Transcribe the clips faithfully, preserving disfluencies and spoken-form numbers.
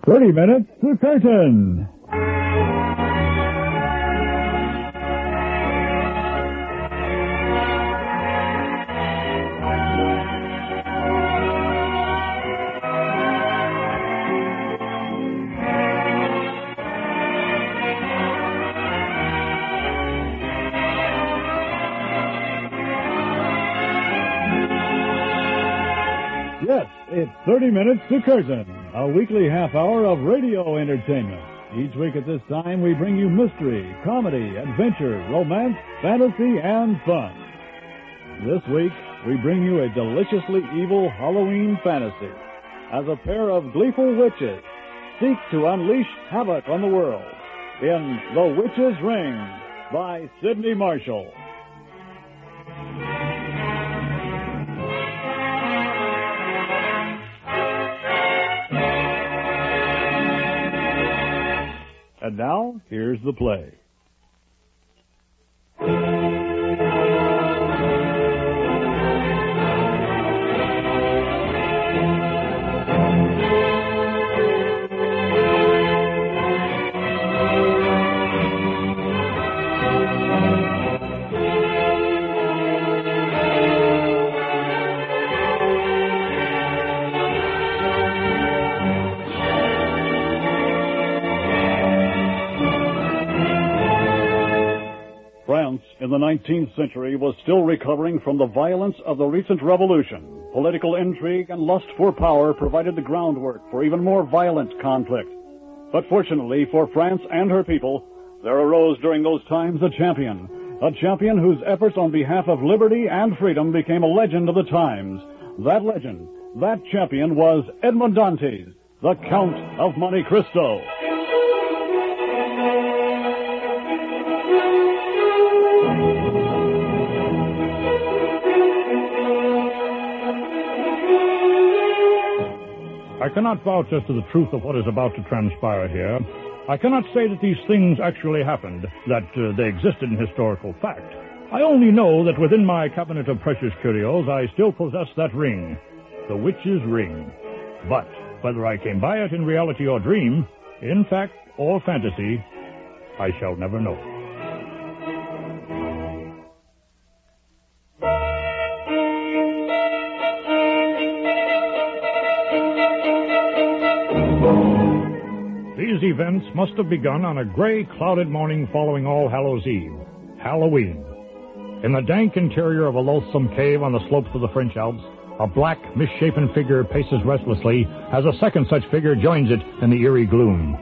thirty minutes to curtain. Yes, it's thirty minutes to curtain, a weekly half hour of radio entertainment. Each week at this time, we bring you mystery, comedy, adventure, romance, fantasy, and fun. This week, we bring you a deliciously evil Halloween fantasy as a pair of gleeful witches seek to unleash havoc on the world in The Witch's Ring by Sidney Marshall. And now, here's the play. In the nineteenth century was still recovering from the violence of the recent revolution. Political intrigue and lust for power provided the groundwork for even more violent conflict. But fortunately for France and her people, there arose during those times a champion. A champion whose efforts on behalf of liberty and freedom became a legend of the times. That legend, that champion was Edmond Dantes, the Count of Monte Cristo. I cannot vouch as to the truth of what is about to transpire here. I cannot say that these things actually happened, that uh, they existed in historical fact. I only know that within my cabinet of precious curios I still possess that ring, the Witch's Ring. But whether I came by it in reality or dream, in fact or fantasy, I shall never know. These events must have begun on a gray, clouded morning following All Hallows' Eve, Halloween. In the dank interior of a loathsome cave on the slopes of the French Alps, a black, misshapen figure paces restlessly as a second such figure joins it in the eerie gloom.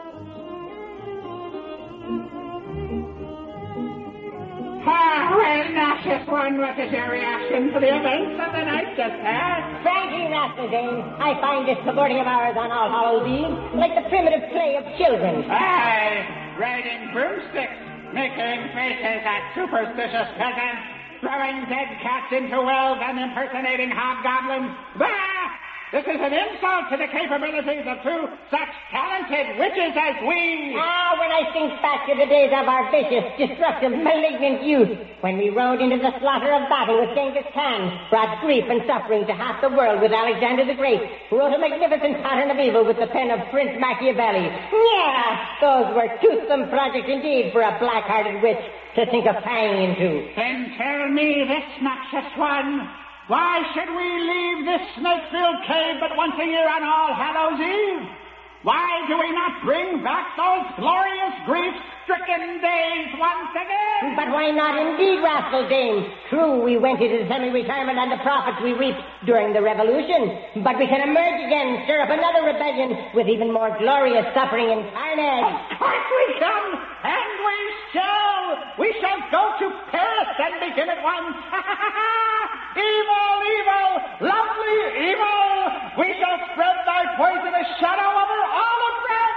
One, what is your reaction to the events of the night just past? Frankly, Rascal Dane, I find this cavorting of ours on All Hallows' Eve like the primitive play of children. Aye, riding broomsticks, making faces at superstitious peasants, throwing dead cats into wells and impersonating hobgoblins. Bah! This is an insult to the capabilities of two such talented witches as we. Ah, when I think back to the days of our vicious, destructive, malignant youth, when we rode into the slaughter of battle with Genghis Khan, brought grief and suffering to half the world with Alexander the Great, wrote a magnificent pattern of evil with the pen of Prince Machiavelli. Yeah, those were toothsome projects indeed for a black-hearted witch to think of tying into. Then tell me this, noxious one. Why should we leave this snake-filled cave but once a year on All Hallows' Eve? Why do we not bring back those glorious grief-stricken days once again? But why not indeed, Rascal Dane? True, we went into semi-retirement and the profits we reaped during the Revolution, but we can emerge again, stir up another rebellion with even more glorious suffering and carnage. Of course we can, and we shall. We shall go to Paris and begin at once. Evil, evil, lovely evil! We shall spread thy poisonous shadow over all of them!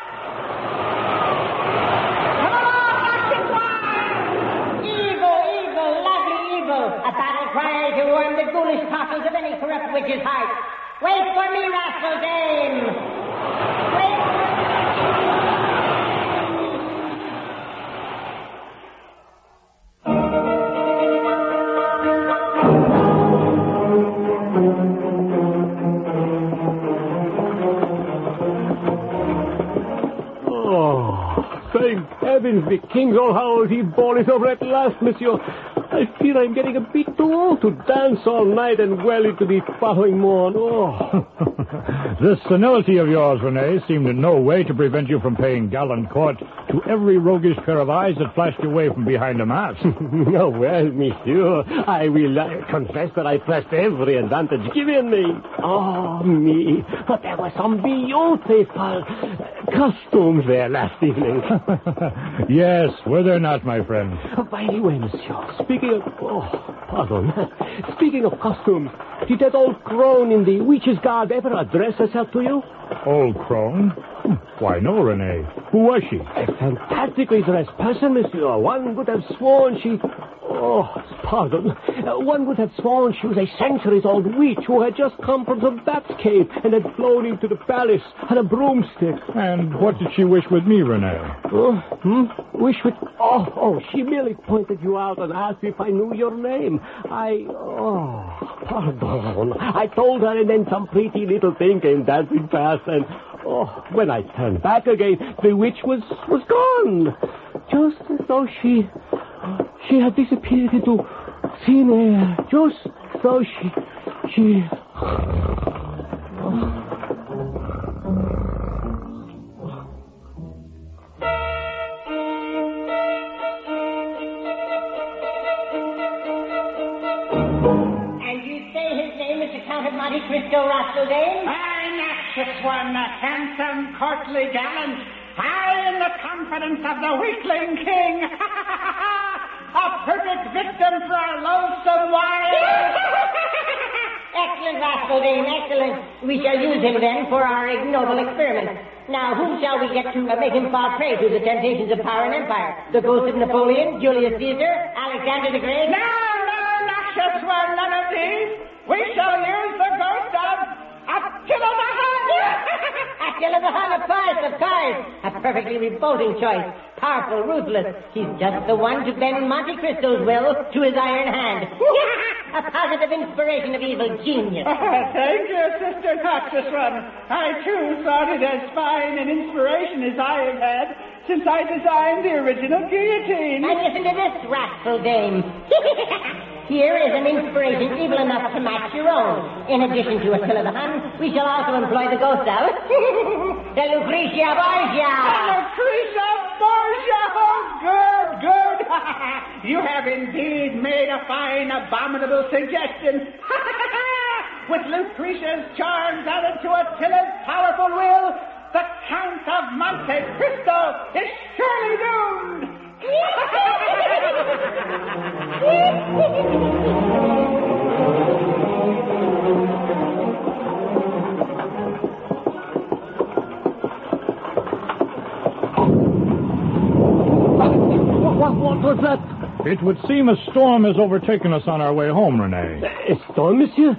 Come along, Master One! Evil, evil, lovely evil! A battle cry to warm the ghoulish cockles of any corrupt witch's heart. Wait for me, Rascal Dane! Wait for me! Thank heavens, the king's all howled. He ball is over at last, monsieur. I fear I'm getting a bit too old to dance all night and well into the following morn. Oh. This senility of yours, Rene, seemed in no way to prevent you from paying gallant court to every roguish pair of eyes that flashed your way from behind a mask. No, well, monsieur, I will uh, confess that I pressed every advantage given me. Oh, me. But there were some beautiful uh, costumes there last evening. Yes, were there not, my friend? Oh, by the way, monsieur, speaking of... Oh, pardon. Speaking of costumes, did that old crone in the witch's garb ever address herself to you? Old crone? Why, no, Rene. Who was she? A fantastically dressed person, monsieur. One would have sworn she... Oh, pardon. Uh, one would have sworn she was a centuries-old witch who had just come from the bat's cave and had flown into the palace on a broomstick. And what did she wish with me, Rene? Oh, hmm? Wish with... Oh, oh, she merely pointed you out and asked if I knew your name. I... Oh, pardon. I told her, and then some pretty little thing came dancing past, and... Oh, when I turned back again, the witch was, was gone. Just as though she... She had disappeared into thin air. Just as though she... She... Oh. Monte Cristo, Rastledane? I, noxious one, a handsome, courtly gallant, high in the confidence of the weakling king. A perfect victim for a loathsome wild. Excellent, Rastledane, excellent. We shall use him then for our ignoble experiment. Now, whom shall we get to uh, make him fall prey to the temptations of power and empire? The ghost of Napoleon, Julius Caesar, Alexander the Great? No, no, noxious one, none of these. We shall use the ghost of Attila the Hun. Attila the Hun, of course, of course. A perfectly revolting choice. Powerful, ruthless. He's just the one to bend Monte Cristo's will to his iron hand. A positive inspiration of evil genius. Oh, thank you, Sister Noxious One. I, too, thought it as fine an inspiration as I have had since I designed the original guillotine. And listen to this, wrathful dame. Here is an inspiration evil enough to match your own. In addition to Attila the Hun, we shall also employ the ghost of the Lucretia Borgia. The Lucretia Borgia! Oh, good, good. You have indeed made a fine, abominable suggestion. With Lucretia's charms added to Attila's powerful will, the Count of Monte Cristo is surely doomed. What, what was that? It would seem a storm has overtaken us on our way home, Rene. A storm, monsieur?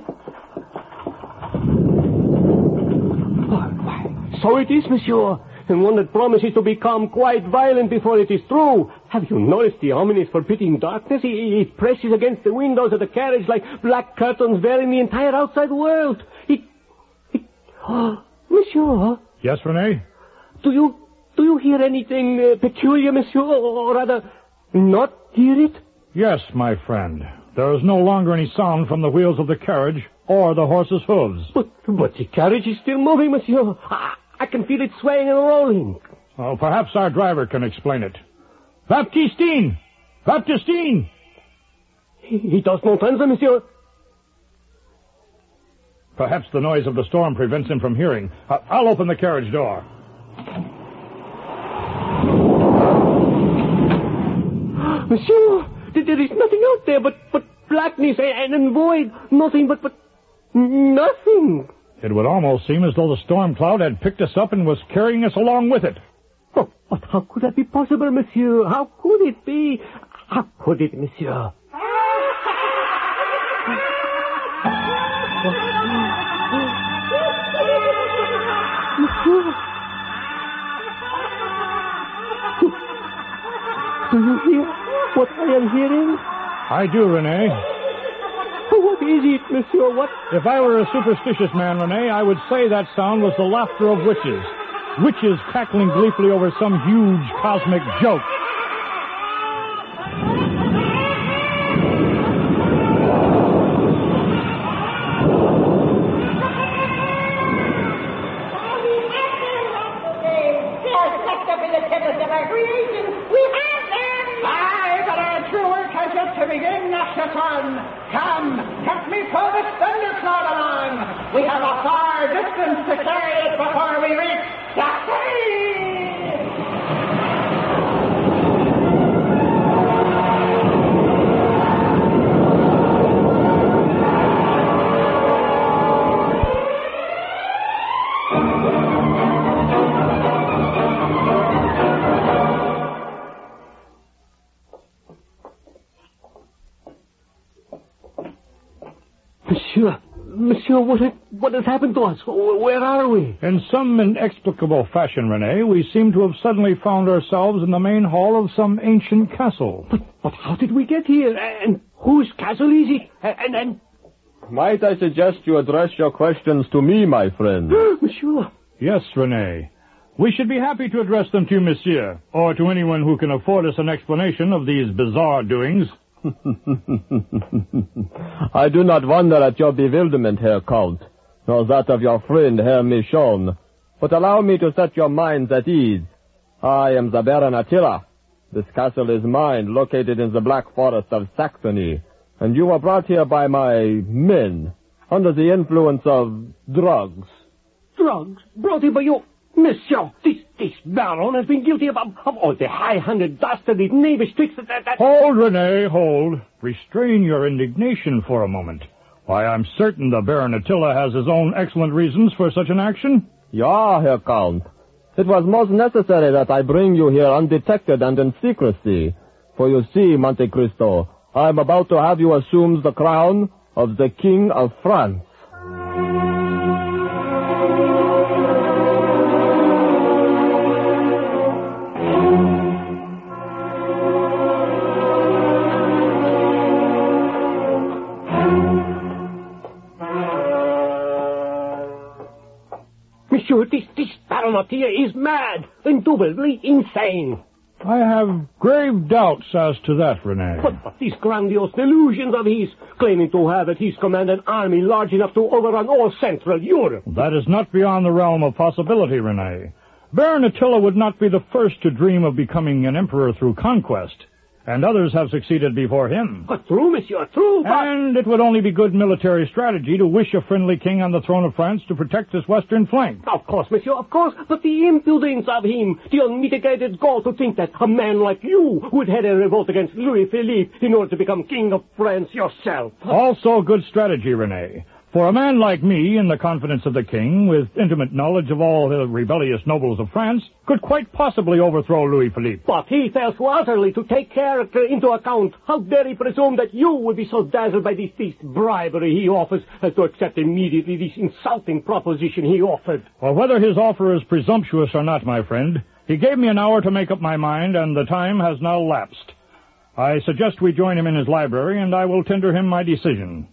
Oh, so it is, monsieur. And one that promises to become quite violent before it is through. Have you noticed the ominous forbidding darkness? It, it presses against the windows of the carriage like black curtains burying the entire outside world. It... it... Oh, monsieur? Yes, Rene? Do you... do you hear anything uh, peculiar, monsieur? Or rather, not hear it? Yes, my friend. There is no longer any sound from the wheels of the carriage or the horse's hooves. But, but the carriage is still moving, monsieur. I, I can feel it swaying and rolling. Well, perhaps our driver can explain it. Baptistine! Baptistine! He, he does not answer, monsieur. Perhaps the noise of the storm prevents him from hearing. I- I'll open the carriage door. Monsieur, there is nothing out there but, but blackness and, and void. Nothing but, but nothing. It would almost seem as though the storm cloud had picked us up and was carrying us along with it. Oh, but how could that be possible, monsieur? How could it be? How could it, monsieur? Monsieur? Do, do you hear what I am hearing? I do, Rene. What is it, monsieur? What? If I were a superstitious man, Rene, I would say that sound was the laughter of witches. witches cackling gleefully over some huge cosmic joke. Come, help me pull this thundercloud along. We have a far distance to carry it before we reach the sea. Monsieur, Monsieur, what, ha- what has happened to us? Where are we? In some inexplicable fashion, Rene, we seem to have suddenly found ourselves in the main hall of some ancient castle. But, but how did we get here? And whose castle is it? And, and... Might I suggest you address your questions to me, my friend? Monsieur. Yes, Rene. We should be happy to address them to you, Monsieur, or to anyone who can afford us an explanation of these bizarre doings. I do not wonder at your bewilderment, Herr Count, nor that of your friend, Herr Michon. But allow me to set your minds at ease. I am the Baron Attila. This castle is mine, located in the Black Forest of Saxony, and you were brought here by my men, under the influence of drugs. Drugs? Brought here by you? Monsieur, this, this baron has been guilty of, of all the high-handed, dastardly, knavish tricks that, that, that... Hold, Rene, hold. Restrain your indignation for a moment. Why, I'm certain the Baron Attila has his own excellent reasons for such an action. Ja, Herr Count. It was most necessary that I bring you here undetected and in secrecy. For you see, Monte Cristo, I am about to have you assume the crown of the King of France. Monsieur, this, this baron Attila is mad, indubitably insane. I have grave doubts as to that, Rene. But, but these grandiose delusions of his, claiming to have at his command an army large enough to overrun all Central Europe. That is not beyond the realm of possibility, Rene. Baron Attila would not be the first to dream of becoming an emperor through conquest, and others have succeeded before him. But true, monsieur, true, but... And it would only be good military strategy to wish a friendly king on the throne of France to protect his western flank. Of course, monsieur, of course, but the impudence of him, the unmitigated gall to think that a man like you would head a revolt against Louis Philippe in order to become king of France yourself. Also good strategy, Rene. For a man like me, in the confidence of the king, with intimate knowledge of all the rebellious nobles of France, could quite possibly overthrow Louis Philippe. But he fails so utterly to take character into account. How dare he presume that you would be so dazzled by this, this bribery he offers as to accept immediately this insulting proposition he offered? Well, whether his offer is presumptuous or not, my friend, he gave me an hour to make up my mind, and the time has now lapsed. I suggest we join him in his library, and I will tender him my decision.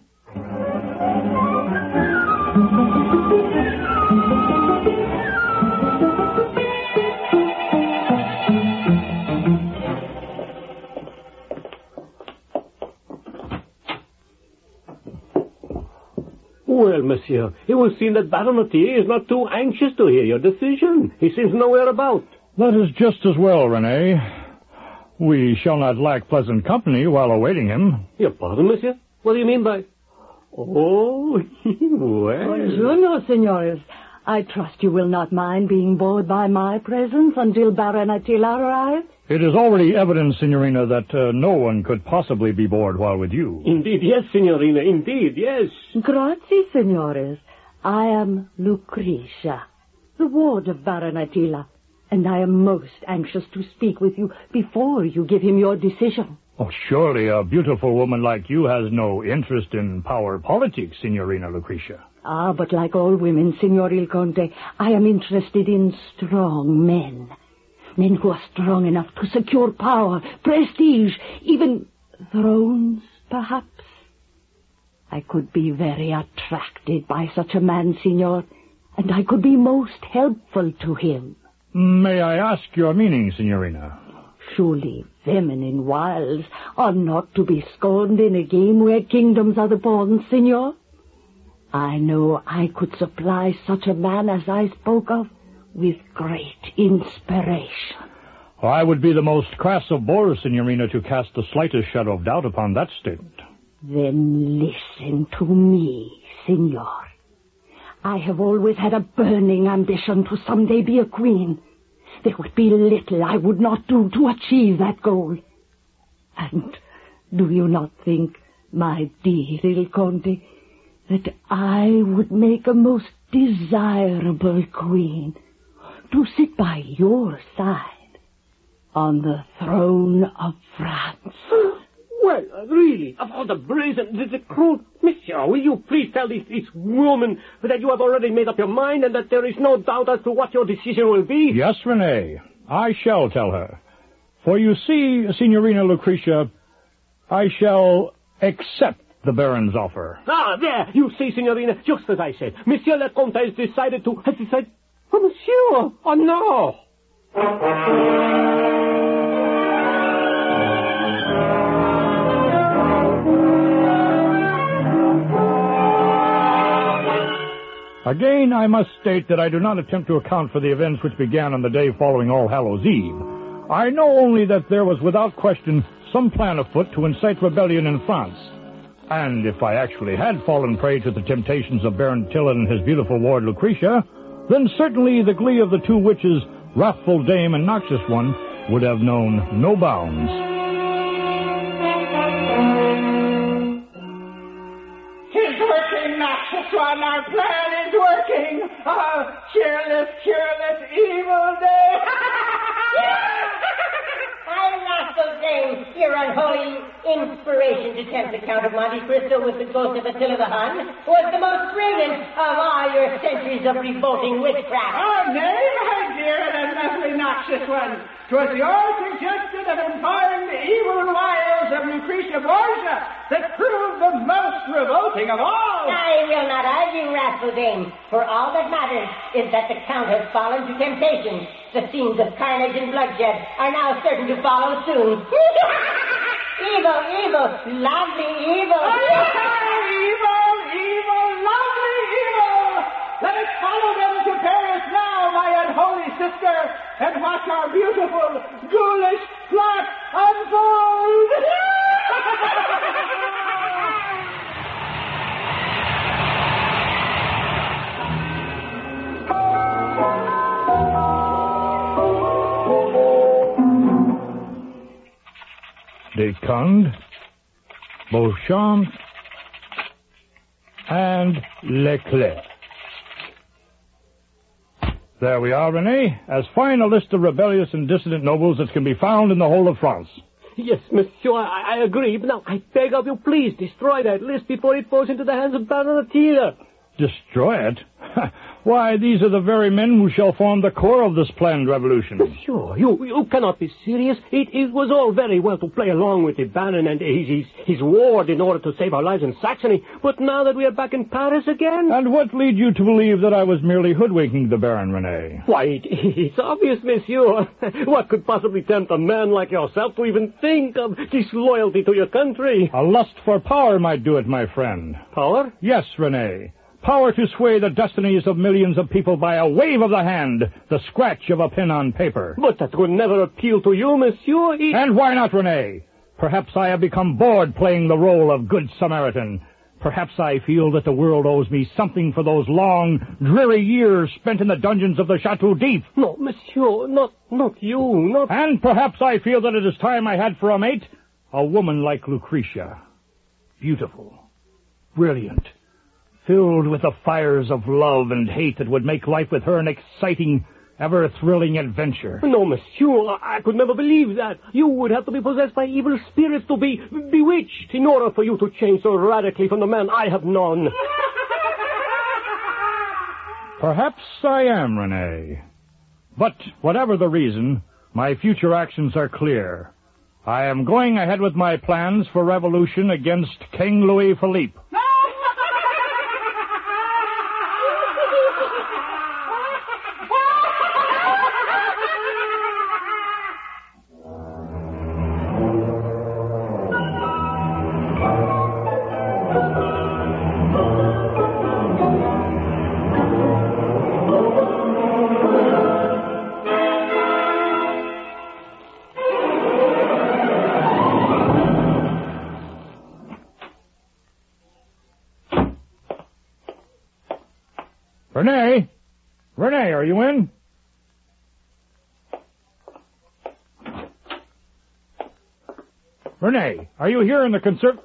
Well, monsieur, it would seem that Baron Attila is not too anxious to hear your decision. He seems nowhere about. That is just as well, Rene. We shall not lack pleasant company while awaiting him. Your pardon, monsieur? What do you mean by... Oh, well... Buongiorno, senores. I trust you will not mind being bored by my presence until Baron Attila arrives. It is already evident, Signorina, that uh, no one could possibly be bored while with you. Indeed, yes, Signorina, indeed, yes. Grazie, senores. I am Lucretia, the ward of Baron Attila, and I am most anxious to speak with you before you give him your decision. Oh, surely a beautiful woman like you has no interest in power politics, Signorina Lucretia. Ah, but like all women, Signor Il Conte, I am interested in strong men. Men who are strong enough to secure power, prestige, even thrones, perhaps. I could be very attracted by such a man, Signor, and I could be most helpful to him. May I ask your meaning, Signorina? Surely feminine wiles are not to be scorned in a game where kingdoms are the pawns, Signor. I know I could supply such a man as I spoke of with great inspiration. I would be the most crass of bores, Signorina, to cast the slightest shadow of doubt upon that statement. Then listen to me, Signor. I have always had a burning ambition to someday be a queen. There would be little I would not do to achieve that goal. And do you not think, my dear Il Conte, that I would make a most desirable queen to sit by your side on the throne of France? Well, uh, really, of all the brazen, the, the cruel... Monsieur, will you please tell this, this woman that you have already made up your mind and that there is no doubt as to what your decision will be? Yes, Rene, I shall tell her. For you see, Signorina Lucretia, I shall accept the Baron's offer. Ah, there, you see, Signorina, just as I said. Monsieur le Comte has decided to... Has decided... Oh, Monsieur, oh, no. Again, I must state that I do not attempt to account for the events which began on the day following All Hallows' Eve. I know only that there was without question some plan afoot to incite rebellion in France. And if I actually had fallen prey to the temptations of Baron Tillon and his beautiful ward Lucretia, then certainly the glee of the two witches, Wrathful Dame and Noxious One, would have known no bounds. It's working, Noxious One. Our plan is working. Oh, cheerless, cureless, evil day. I laugh those days. Your unholy inspiration to tempt the Count of Monte Cristo with the ghost of Attila the Hun was the most brilliant of all your centuries of revolting witchcraft. Oh, nay, my dear and lovely Noxious One. 'Twas your suggestion of employing the evil wiles of Lucretia Borgia that proved the most revolting of all. I will not argue, Wrathful Dame, for all that matters is that the Count has fallen to temptation. The scenes of carnage and bloodshed are now certain to follow soon. Evil, evil, lovely evil. Evil, evil, lovely evil. Let us follow them to Paris now, my unholy sister, and watch our beautiful, ghoulish plot unfold. Descamps, Beauchamp, and Leclerc. There we are, Rene. As fine a list of rebellious and dissident nobles as can be found in the whole of France. Yes, Monsieur, I, I agree. But now, I beg of you, please, destroy that list before it falls into the hands of Baron Attila. Destroy it? Why, these are the very men who shall form the core of this planned revolution. Monsieur, you, you cannot be serious. It, it was all very well to play along with the Baron and his, his, his ward in order to save our lives in Saxony. But now that we are back in Paris again... And what leads you to believe that I was merely hoodwinking the Baron, Rene? Why, it, it's obvious, Monsieur. What could possibly tempt a man like yourself to even think of disloyalty to your country? A lust for power might do it, my friend. Power? Yes, Rene. Power to sway the destinies of millions of people by a wave of the hand, the scratch of a pen on paper. But that would never appeal to you, Monsieur. It... And why not, Rene? Perhaps I have become bored playing the role of Good Samaritan. Perhaps I feel that the world owes me something for those long, dreary years spent in the dungeons of the Chateau d'If. No, Monsieur, not, not you, not... And perhaps I feel that it is time I had for a mate a woman like Lucretia. Beautiful, brilliant, filled with the fires of love and hate that would make life with her an exciting, ever-thrilling adventure. No, Monsieur, I could never believe that. You would have to be possessed by evil spirits to be bewitched in order for you to change so radically from the man I have known. Perhaps I am, Rene. But whatever the reason, my future actions are clear. I am going ahead with my plans for revolution against King Louis Philippe. are you in? Renee, are you here in the conserv...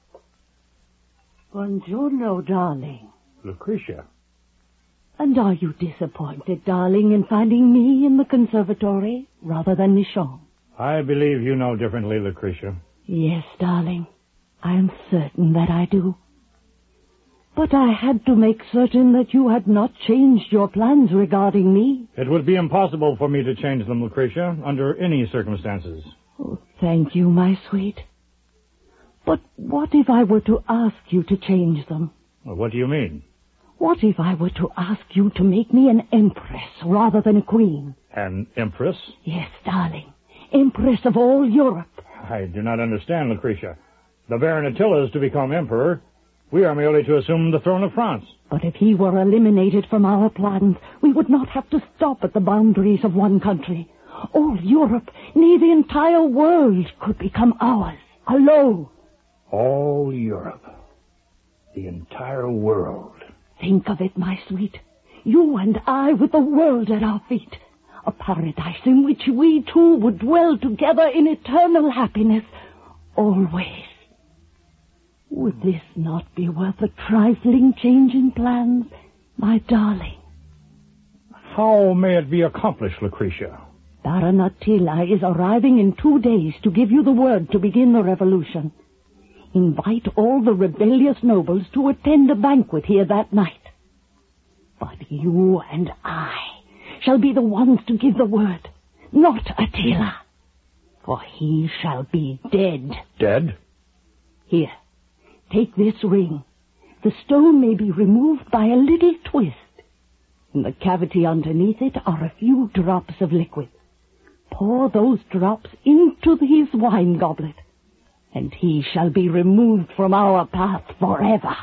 Buongiorno, darling. Lucretia. And are you disappointed, darling, in finding me in the conservatory rather than Michon? I believe you know differently, Lucretia. Yes, darling. I am certain that I do. But I had to make certain that you had not changed your plans regarding me. It would be impossible for me to change them, Lucretia, under any circumstances. Oh, thank you, my sweet. But what if I were to ask you to change them? Well, what do you mean? What if I were to ask you to make me an empress rather than a queen? An empress? Yes, darling. Empress of all Europe. I do not understand, Lucretia. The Baron Attila is to become emperor. We are merely to assume the throne of France. But if he were eliminated from our plans, we would not have to stop at the boundaries of one country. All Europe, nay, the entire world, could become ours, alone. All Europe. The entire world. Think of it, my sweet. You and I with the world at our feet. A paradise in which we two would dwell together in eternal happiness. Always. Would this not be worth a trifling change in plans, my darling? How may it be accomplished, Lucretia? Baron Attila is arriving in two days to give you the word to begin the revolution. Invite all the rebellious nobles to attend a banquet here that night. But you and I shall be the ones to give the word, not Attila. For he shall be dead. Dead? Here, take this ring. The stone may be removed by a little twist. In the cavity underneath it are a few drops of liquid. Pour those drops into his wine goblet, and he shall be removed from our path forever.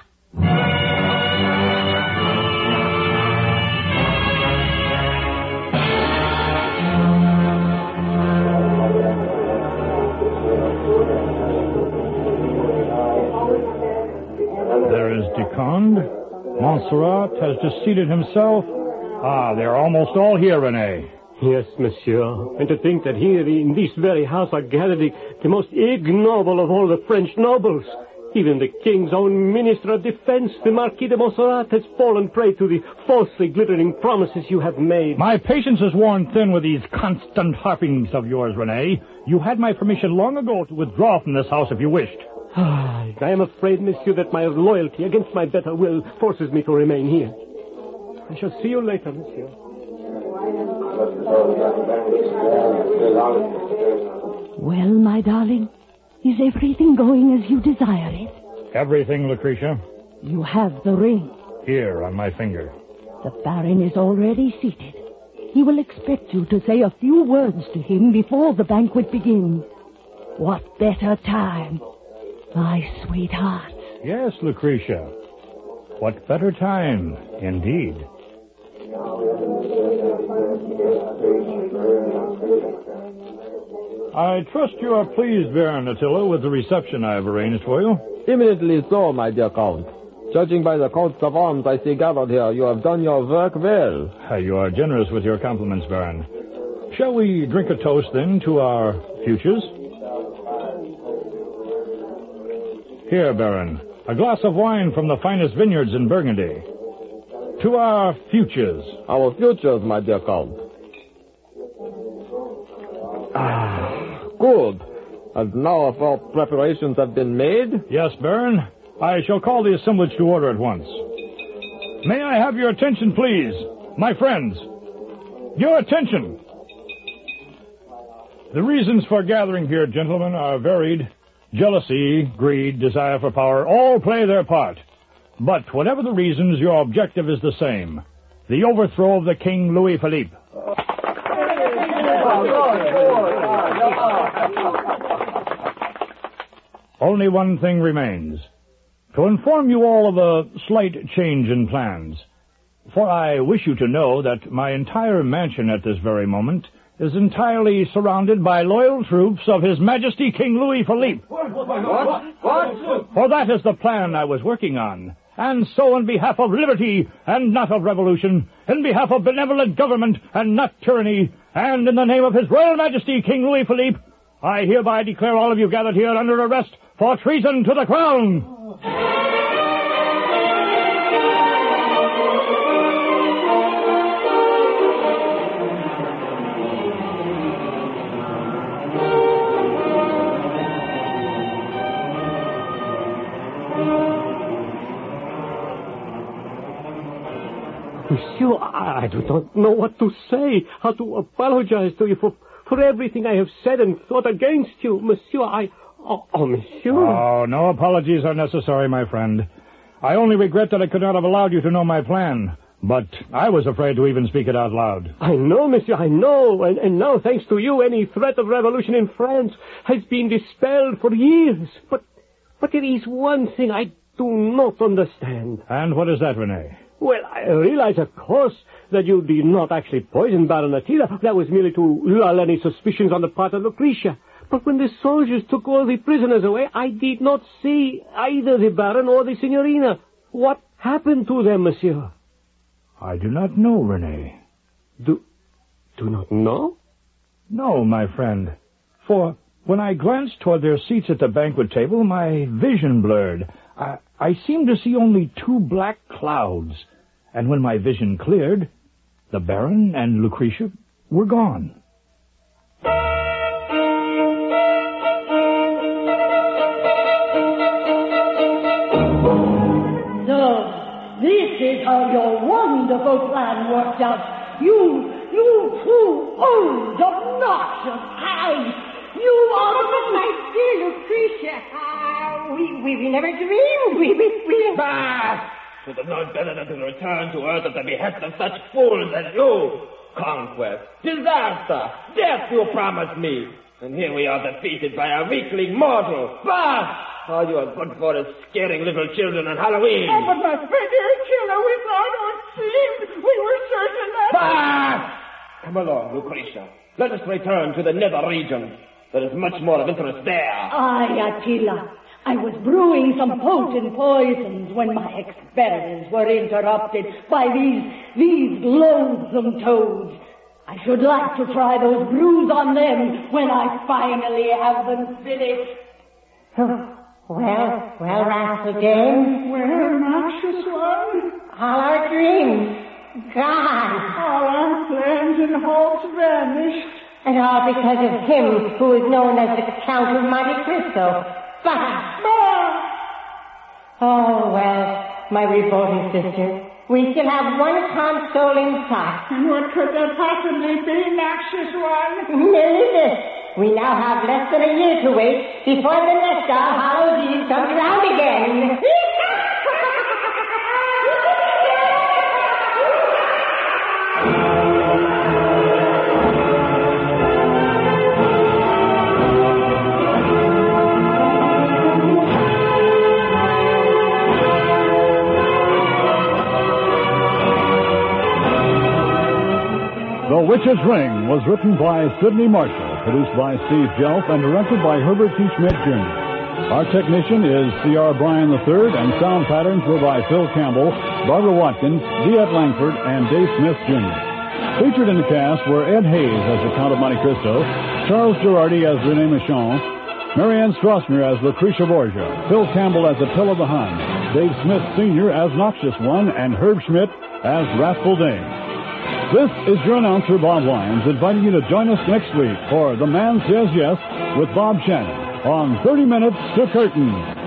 There is de Conde. Montserrat has just seated himself. Ah, they're almost all here, Rene. Yes, monsieur. And to think that here in this very house are gathered the, the most ignoble of all the French nobles. Even the king's own minister of defense, the Marquis de Montserrat, has fallen prey to the falsely glittering promises you have made. My patience is worn thin with these constant harpings of yours, Rene. You had my permission long ago to withdraw from this house if you wished. I am afraid, monsieur, that my loyalty against my better will forces me to remain here. I shall see you later, monsieur. Well, my darling, is everything going as you desire it? Everything, Lucretia. You have the ring. Here, on my finger. The Baron is already seated. He will expect you to say a few words to him before the banquet begins. What better time, my sweetheart? Yes, Lucretia. What better time, indeed. I trust you are pleased, Baron Attila, with the reception I have arranged for you. Eminently so, my dear Count. Judging by the coats of arms I see gathered here, you have done your work well. You are generous with your compliments, Baron. Shall we drink a toast, then, to our futures? Here, Baron, a glass of wine from the finest vineyards in Burgundy. To our futures. Our futures, my dear Count. Ah, good. And now if all preparations have been made? Yes, Baron. I shall call the assemblage to order at once. May I have your attention, please? My friends, your attention. The reasons for gathering here, gentlemen, are varied. Jealousy, greed, desire for power, all play their part. But whatever the reasons, your objective is the same. The overthrow of the King Louis Philippe. Only one thing remains. To inform you all of a slight change in plans. For I wish you to know that my entire mansion at this very moment is entirely surrounded by loyal troops of His Majesty King Louis Philippe. What? What? For that is the plan I was working on. and so on behalf of liberty and not of revolution, in behalf of benevolent government and not tyranny, and in the name of His Royal Majesty King Louis Philippe, I hereby declare all of you gathered here under arrest for treason to the crown. Monsieur, I do not know what to say, how to apologize to you for, for everything I have said and thought against you. Monsieur, I... Oh, oh, monsieur. Oh, no apologies are necessary, my friend. I only regret that I could not have allowed you to know my plan. But I was afraid to even speak it out loud. I know, monsieur, I know. And, and now, thanks to you, any threat of revolution in France has been dispelled for years. But, but there is one thing I do not understand. And what is that, René? Well, I realize, of course, that you did not actually poison Baron Attila. That was merely to lull any suspicions on the part of Lucretia. But when the soldiers took all the prisoners away, I did not see either the Baron or the Signorina. What happened to them, monsieur? I do not know, René. Do, do not know? No, my friend. For when I glanced toward their seats at the banquet table, my vision blurred. I, I seemed to see only two black clouds. And when my vision cleared, the Baron and Lucretia were gone. So, this is how your wonderful plan worked out. You, you two old, obnoxious eyes. You are but my dear Lucretia, uh, we, we, we never dreamed. We, we, we... Bah! Should have known better than to return to earth at the behest of such fools as you. Conquest, disaster, death you promised me. And here we are defeated by a weakling mortal. Bah! All you are good for is scaring little children on Halloween. Oh, but my dear killer, we thought it seemed we were certain that... Bah! Come along, Lucretia. Let us return to the nether region. There is much more of interest there. Aye, Attila. I was brewing some potent poisons when my experiments were interrupted by these, these loathsome toads. I should like to try those brews on them when I finally have them finished. Well, well, Rascal James. Well, noxious one. All our dreams gone. All our plans and hopes vanished. And all because of him who is known as the Count of Monte Cristo. Bah! Bah! Oh, well, my revolting sister, we still have one console intact. And what could that possibly be, noxious one? Merely this. We now have less than a year to wait before the next All Hallows Eve comes round again. The Witch's Ring was written by Sidney Marshall, produced by Steve Jelf, and directed by Herbert T. Schmidt, Junior Our technician is C R. Bryan the third, and sound patterns were by Phil Campbell, Barbara Watkins, DeEtte Langford, and Dave Smith, Junior Featured in the cast were Ed Hayes as the Count of Monte Cristo, Charles Girardi as Rene Michon, Marianne Strossner as Lucretia Borgia, Phil Campbell as Attila the Hun, Dave Smith Senior as Noxious One, and Herb Schmidt as Wrathful Dame. This is your announcer, Bob Lyons, inviting you to join us next week for The Man Says Yes with Bob Shannon on thirty minutes to Curtain.